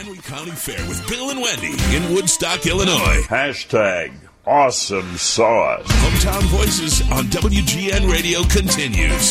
McHenry County Fair with Bill and Wendy in Woodstock, Illinois. Hashtag awesome sauce. Hometown Voices on WGN Radio continues.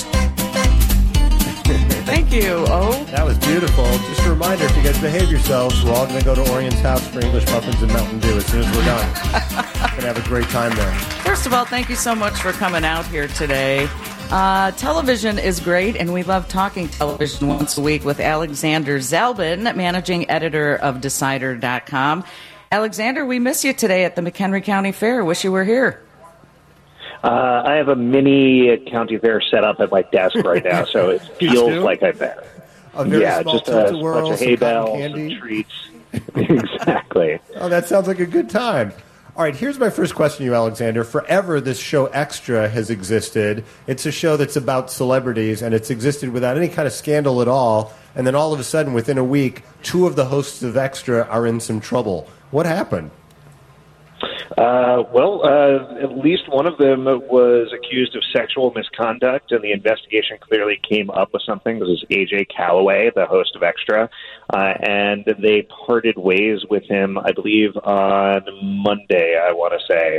Thank you, That was beautiful. Just a reminder, if you guys behave yourselves, we're all going to go to Orion's house for English muffins and Mountain Dew as soon as we're done. Going to have a great time there. First of all, thank you so much for coming out here today. Television is great, and we love talking television once a week with Alexander Zelbin, managing editor of Decider.com. Alexander, we miss you today at the McHenry County Fair. Wish you were here. I have a mini county fair set up at my desk right now, so it feels like I'm there. Just a bunch of hay bales and treats. Exactly. Oh, that sounds like a good time. All right, here's my first question to you, Alexander. Forever, this show Extra has existed. It's a show that's about celebrities, and it's existed without any kind of scandal at all. And then all of a sudden, within a week, two of the hosts of Extra are in some trouble. What happened? At least one of them was accused of sexual misconduct, and the investigation clearly came up with something. This is A.J. Calloway, the host of Extra, and they parted ways with him, I believe, on Monday, I want to say.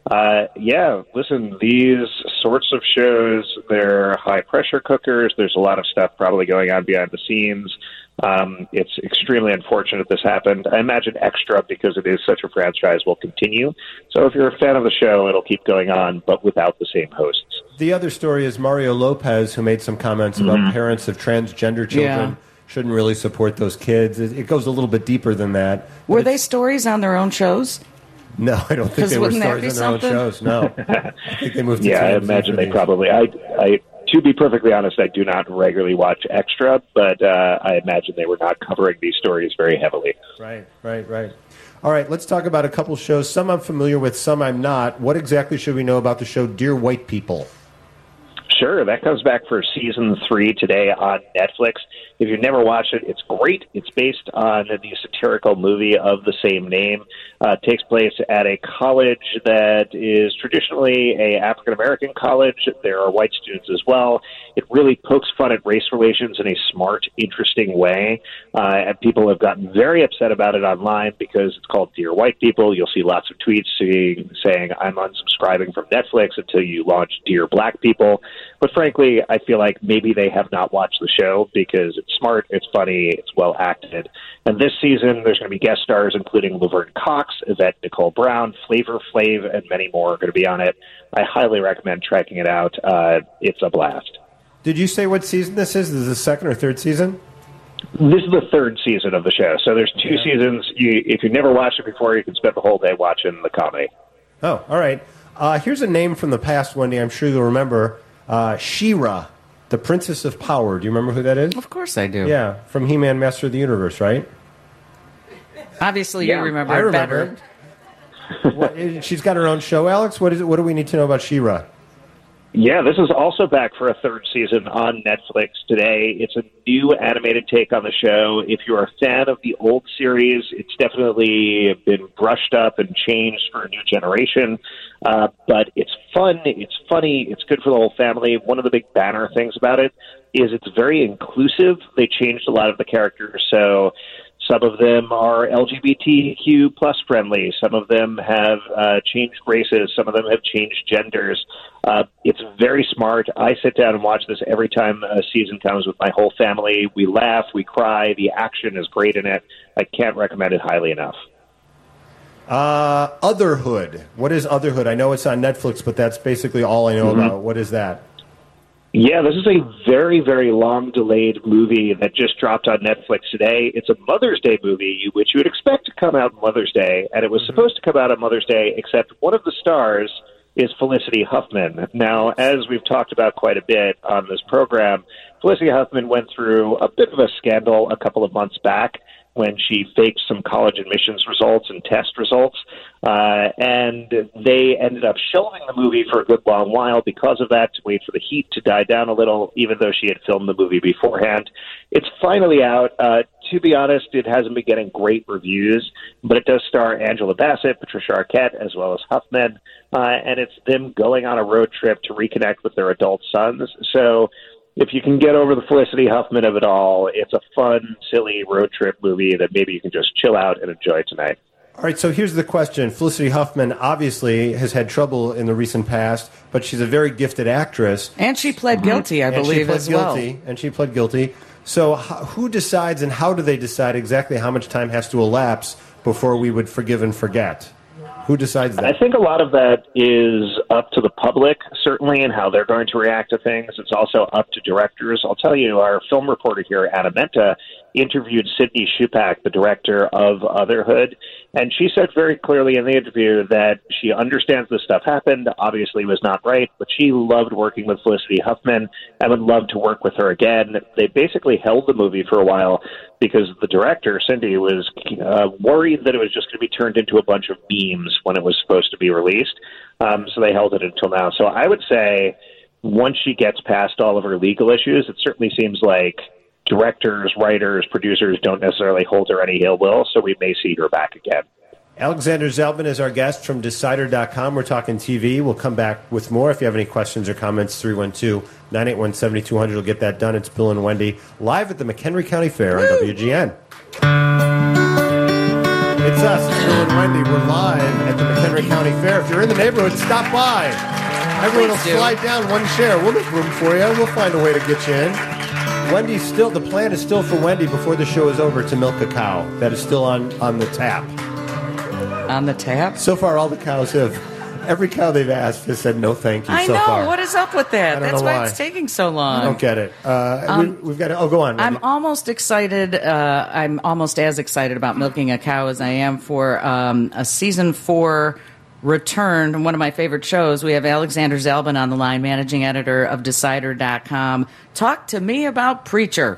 Listen, these sorts of shows, they're high-pressure cookers. There's a lot of stuff probably going on behind the scenes. It's extremely unfortunate this happened. I imagine Extra, because it is such a franchise, will continue. So if you're a fan of the show, it'll keep going on, but without the same hosts. The other story is Mario Lopez, who made some comments about parents of transgender children shouldn't really support those kids. It goes a little bit deeper than that. Were they stories on their own shows? No, I don't think they were stories on their own shows. No. I think they moved to I imagine they probably... To be perfectly honest, I do not regularly watch Extra, but I imagine they were not covering these stories very heavily. Right. All right, let's talk about a couple shows. Some I'm familiar with, some I'm not. What exactly should we know about the show Dear White People? Sure, that comes back for season 3 today on Netflix. If you've never watched it, it's great. It's based on the satirical movie of the same name. It takes place at a college that is traditionally a African-American college. There are white students as well. It really pokes fun at race relations in a smart, interesting way. And people have gotten very upset about it online because it's called Dear White People. You'll see lots of tweets saying, I'm unsubscribing from Netflix until you launch Dear Black People. But frankly, I feel like maybe they have not watched the show because it's smart, it's funny, it's well acted. And this season, there's going to be guest stars, including Laverne Cox, Yvette Nicole Brown, Flavor Flav, and many more are going to be on it. I highly recommend checking it out. It's a blast. Did you say what season this is? This is the second or third season? This is the third season of the show. So there's 2 seasons. If you've never watched it before, you can spend the whole day watching the comedy. Oh, all right. Here's a name from the past, Wendy. I'm sure you'll remember. She-Ra, the Princess of Power. Do you remember who that is? Of course I do. Yeah, from He-Man, Master of the Universe, right? Obviously, you remember it better. She's got her own show, Alex. What do we need to know about She-Ra? Yeah, this is also back for a third season on Netflix today. It's a new animated take on the show. If you're a fan of the old series, it's definitely been brushed up and changed for a new generation. But it's fun, it's funny, it's good for the whole family. One of the big banner things about it is it's very inclusive. They changed a lot of the characters, so some of them are LGBTQ plus friendly. Some of them have changed races. Some of them have changed genders. It's very smart. I sit down and watch this every time a season comes with my whole family. We laugh, we cry. The action is great in it. I can't recommend it highly enough. Otherhood. What is Otherhood? I know it's on Netflix, but that's basically all I know about. What is that? Yeah, this is a very, very long-delayed movie that just dropped on Netflix today. It's a Mother's Day movie, which you would expect to come out on Mother's Day, and it was supposed to come out on Mother's Day, except one of the stars is Felicity Huffman. Now, as we've talked about quite a bit on this program, Felicity Huffman went through a bit of a scandal a couple of months back when she faked some college admissions results and test results. And they ended up shelving the movie for a good long while because of that, to wait for the heat to die down a little, even though she had filmed the movie beforehand. It's finally out. To be honest, it hasn't been getting great reviews, but it does star Angela Bassett, Patricia Arquette, as well as Huffman, and it's them going on a road trip to reconnect with their adult sons. So if you can get over the Felicity Huffman of it all, it's a fun, silly road trip movie that maybe you can just chill out and enjoy tonight. All right, so here's the question. Felicity Huffman obviously has had trouble in the recent past, but she's a very gifted actress. And she pled guilty, I believe, as well. And she pled guilty. So who decides and how do they decide exactly how much time has to elapse before we would forgive and forget? Who decides that? I think a lot of that is up to the public, certainly, and how they're going to react to things. It's also up to directors. I'll tell you, our film reporter here, Anna Menta, interviewed Sydney Shupak, the director of Otherhood, and she said very clearly in the interview that she understands this stuff happened, obviously was not right, but she loved working with Felicity Huffman and would love to work with her again. They basically held the movie for a while because the director, Cindy, was worried that it was just going to be turned into a bunch of memes when it was supposed to be released, so they held it until now. So I would say once she gets past all of her legal issues, it certainly seems like directors, writers, producers don't necessarily hold her any ill will, so we may see her back again. Alexander Zelbin is our guest from Decider.com. We're talking TV. We'll come back with more. If you have any questions or comments, 312-981-7200 will get that done. It's Bill and Wendy live at the McHenry County Fair on WGN. It's us, it's Bill and Wendy. We're live at the McHenry County Fair. If you're in the neighborhood, stop by. Everyone will slide down one chair. We'll make room for you. We'll find a way to get you in. The plan is still for Wendy before the show is over to milk a cow. That is still on the tap. On the tap? So far, all the cows every cow they've asked has said no thank you I so know. far. What is up with that? That's why it's taking so long. I don't get it. We've got to, go on. Wendy. I'm almost excited. I'm almost as excited about milking a cow as I am for a season 4 return, one of my favorite shows. We have Alexander Zelbin on the line, managing editor of Decider.com. Talk to me about Preacher.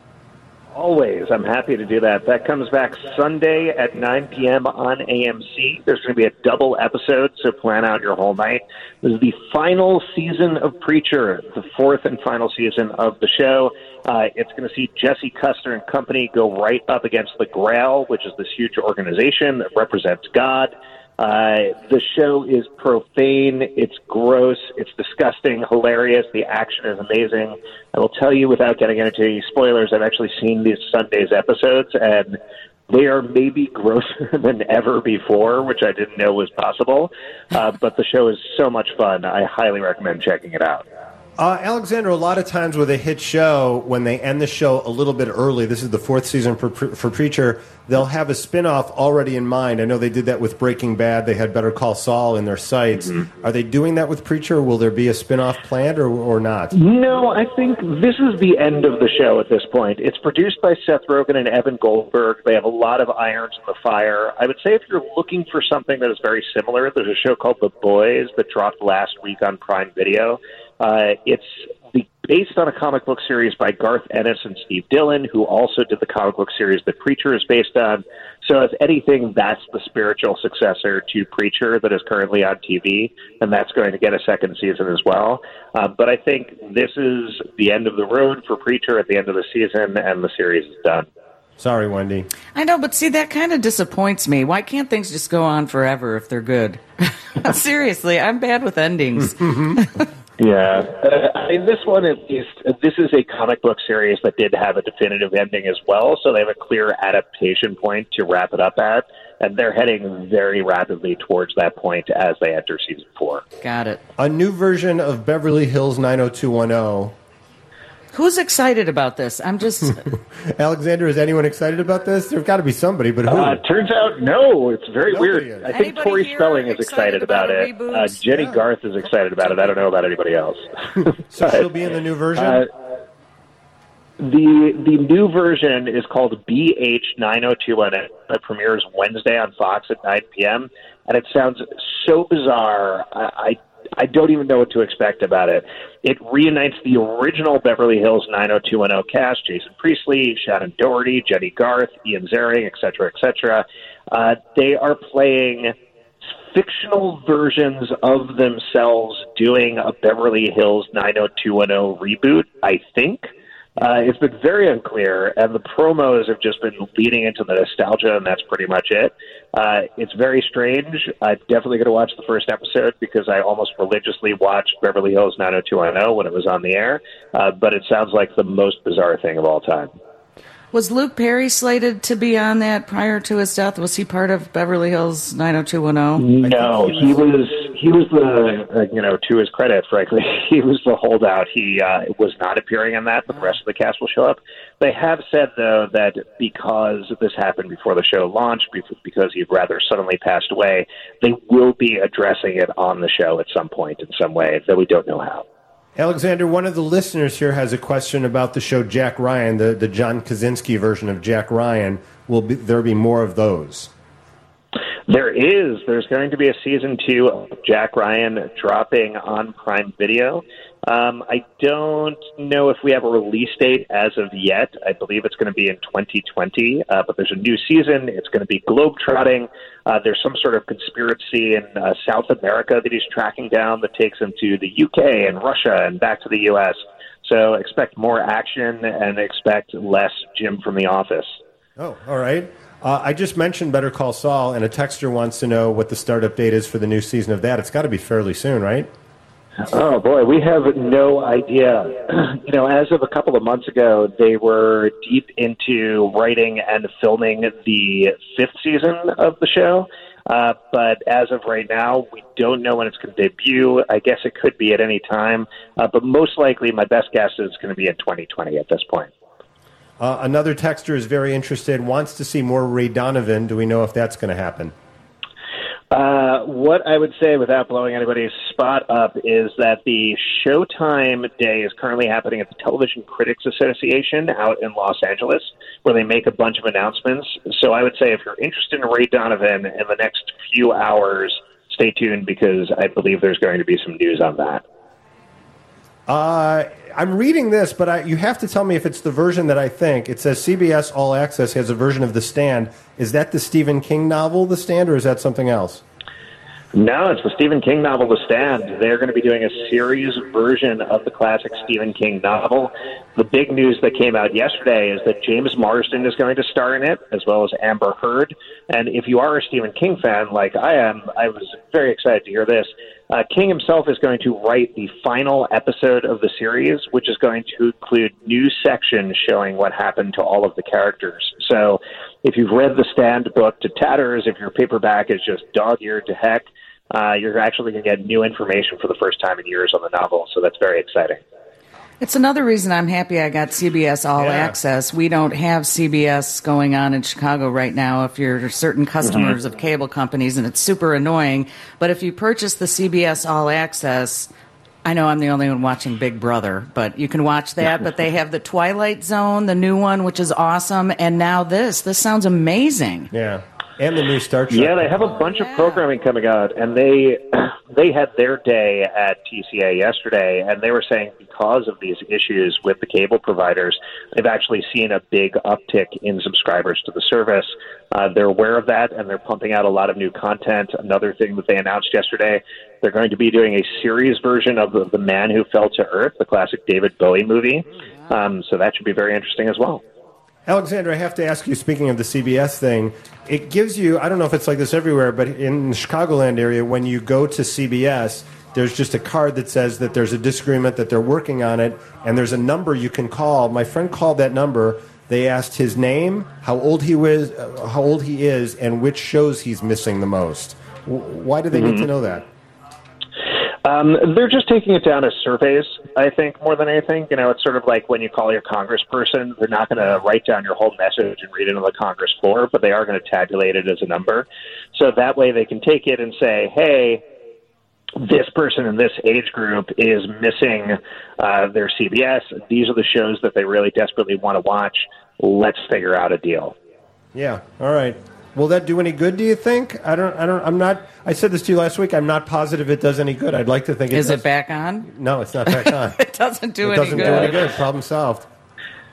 Always. I'm happy to do that. That comes back Sunday at 9 p.m. on AMC. There's going to be a double episode, so plan out your whole night. This is the final season of Preacher, the 4th and final season of the show. It's going to see Jesse Custer and company go right up against the Grail, which is this huge organization that represents God. The show is profane, it's gross, it's disgusting, hilarious, the action is amazing. I will tell you, without getting into any spoilers, I've actually seen these Sunday's episodes, and they are maybe grosser than ever before, which I didn't know was possible. But the show is so much fun. I highly recommend checking it out. Alexander, a lot of times with a hit show, when they end the show a little bit early, this is the 4th season for Preacher, they'll have a spinoff already in mind. I know they did that with Breaking Bad. They had Better Call Saul in their sights. Mm-hmm. Are they doing that with Preacher? Will there be a spinoff planned or not? No, I think this is the end of the show at this point. It's produced by Seth Rogen and Evan Goldberg. They have a lot of irons in the fire. I would say if you're looking for something that is very similar, there's a show called The Boys that dropped last week on Prime Video. It's based on a comic book series by Garth Ennis and Steve Dillon, who also did the comic book series that Preacher is based on. So if anything, that's the spiritual successor to Preacher that is currently on TV, and that's going to get a second season as well. But I think this is the end of the road for Preacher at the end of the season, and the series is done. Sorry, Wendy. I know, but see, that kind of disappoints me. Why can't things just go on forever if they're good? Seriously, I'm bad with endings. Yeah. I mean, this one, at least, this is a comic book series that did have a definitive ending as well, so they have a clear adaptation point to wrap it up at, and they're heading very rapidly towards that point as they enter season 4. Got it. A new version of Beverly Hills 90210. Who's excited about this? I'm just... Alexander, is anyone excited about this? There's got to be somebody, but who? Turns out, no. It's very Nobody weird. is. I think Anybody Tori here Spelling is excited about it. Jenny Garth is excited about it. I don't know about anybody else. So she'll be in the new version? The new version is called BH 90210. It premieres Wednesday on Fox at 9 p.m., and it sounds so bizarre. I don't even know what to expect about it. It reunites the original Beverly Hills 90210 cast: Jason Priestley, Shannon Doherty, Jenny Garth, Ian Ziering, etc., etc. They are playing fictional versions of themselves doing a Beverly Hills 90210 reboot, I think. It's been very unclear, and the promos have just been leading into the nostalgia, and that's pretty much it. It's very strange. I'm definitely going to watch the first episode because I almost religiously watched Beverly Hills 90210 when it was on the air, but it sounds like the most bizarre thing of all time. Was Luke Perry slated to be on that prior to his death? Was he part of Beverly Hills 90210? No, he was the, to his credit, frankly, he was the holdout. He was not appearing on that, but the rest of the cast will show up. They have said, though, that because this happened before the show launched, because he rather suddenly passed away, they will be addressing it on the show at some point in some way, though we don't know how. Alexander, one of the listeners here has a question about the show Jack Ryan, the John Krasinski version of Jack Ryan. Will there be more of those? There is. There's going to be a season 2 of Jack Ryan dropping on Prime Video. I don't know if we have a release date as of yet. I believe it's going to be in 2020, but there's a new season. It's going to be globetrotting. There's some sort of conspiracy in South America that he's tracking down that takes him to the UK and Russia and back to the U.S. So expect more action and expect less Jim from The Office. Oh, all right. I just mentioned Better Call Saul, and a texter wants to know what the startup date is for the new season of that. It's got to be fairly soon, right? Oh, boy, we have no idea. As of a couple of months ago, they were deep into writing and filming the 5th season of the show. But as of right now, we don't know when it's going to debut. I guess it could be at any time. But most likely, my best guess is it's going to be in 2020 at this point. Another texter is very interested, wants to see more Ray Donovan. Do we know if that's going to happen? What I would say, without blowing anybody's spot up, is that the Showtime Day is currently happening at the Television Critics Association out in Los Angeles, where they make a bunch of announcements. So I would say if you're interested in Ray Donovan in the next few hours, stay tuned because I believe there's going to be some news on that. I'm reading this, but you have to tell me if it's the version that I think. It says CBS All Access has a version of The Stand. Is that the Stephen King novel, The Stand, or is that something else? No, it's the Stephen King novel, The Stand. They're going to be doing a series version of the classic Stephen King novel. The big news that came out yesterday is that James Marsden is going to star in it, as well as Amber Heard. And if you are a Stephen King fan, like I am, I was very excited to hear this. King himself is going to write the final episode of the series, which is going to include new sections showing what happened to all of the characters. So if you've read the Stand book to tatters, if your paperback is just dog-eared to heck, you're actually going to get new information for the first time in years on the novel. So that's very exciting. It's another reason I'm happy I got CBS All Access. We don't have CBS going on in Chicago right now if you're certain customers of cable companies, and it's super annoying. But if you purchase the CBS All Access, I know I'm the only one watching Big Brother, but you can watch that. But they have the Twilight Zone, the new one, which is awesome, and now this. This sounds amazing. Yeah. And the new Star Trek. Yeah, they have a bunch of programming coming out, and they had their day at TCA yesterday, and they were saying because of these issues with the cable providers, they've actually seen a big uptick in subscribers to the service. They're aware of that, and they're pumping out a lot of new content. Another thing that they announced yesterday, they're going to be doing a series version of The Man Who Fell to Earth, the classic David Bowie movie. So that should be very interesting as well. Alexander, I have to ask you, speaking of the CBS thing, it gives you, I don't know if it's like this everywhere, but in the Chicagoland area, when you go to CBS, there's just a card that says that there's a disagreement, that they're working on it, and there's a number you can call. My friend called that number. They asked his name, how old he is, and which shows he's missing the most. Why do they need to know that? They're just taking it down as surveys, I think, more than anything. It's sort of like when you call your congressperson, they're not going to write down your whole message and read it on the Congress floor, but they are going to tabulate it as a number. So that way they can take it and say, hey, this person in this age group is missing their CBS. These are the shows that they really desperately want to watch. Let's figure out a deal. Yeah, all right. Will that do any good, do you think? I said this to you last week. I'm not positive it does any good. I'd like to think it does. Is it back on? No, it's not back on. It doesn't do any good. It doesn't do any good. Problem solved.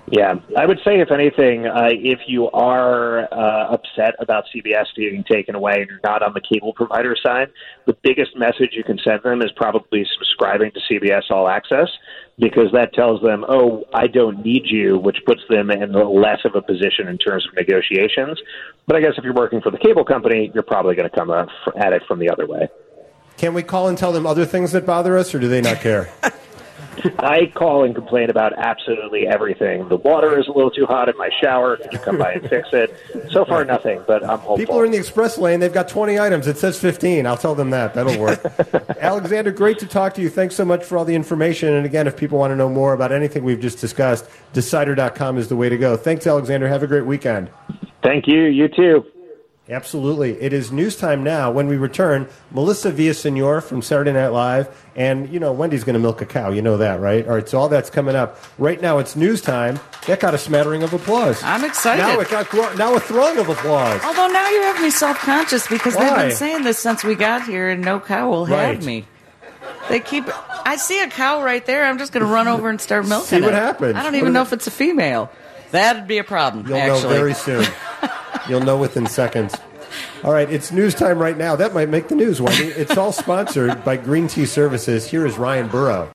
Yeah, I would say, if anything, if you are upset about CBS being taken away and you're not on the cable provider side, the biggest message you can send them is probably subscribing to CBS All Access, because that tells them, oh, I don't need you, which puts them in less of a position in terms of negotiations. But I guess if you're working for the cable company, you're probably going to come at it from the other way. Can we call and tell them other things that bother us, or do they not care? I call and complain about absolutely everything. The water is a little too hot in my shower. Can you come by and fix it? So far, nothing, but I'm hopeful. People are in the express lane. They've got 20 items. It says 15. I'll tell them that. That'll work. Alexander, great to talk to you. Thanks so much for all the information. And again, if people want to know more about anything we've just discussed, Decider.com is the way to go. Thanks, Alexander. Have a great weekend. Thank you. You too. Absolutely. It is news time now. When we return, Melissa Villasenor from Saturday Night Live. And, you know, Wendy's going to milk a cow. You know that, right? All right, so all that's coming up. Right now, it's news time. That got a smattering of applause. I'm excited. Now a throng of applause. Although now you have me self-conscious because Why? they've been saying this since we got here, and no cow will have me. They keep. I see a cow right there. I'm just going to run over and start milking See what it. happens. I don't even know if it's a female. That'd be a problem. You'll actually. know very soon. You'll know within seconds. All right, it's news time right now. That might make the news, Wendy. It's all sponsored by Green Tea Services. Here is Ryan Burrow.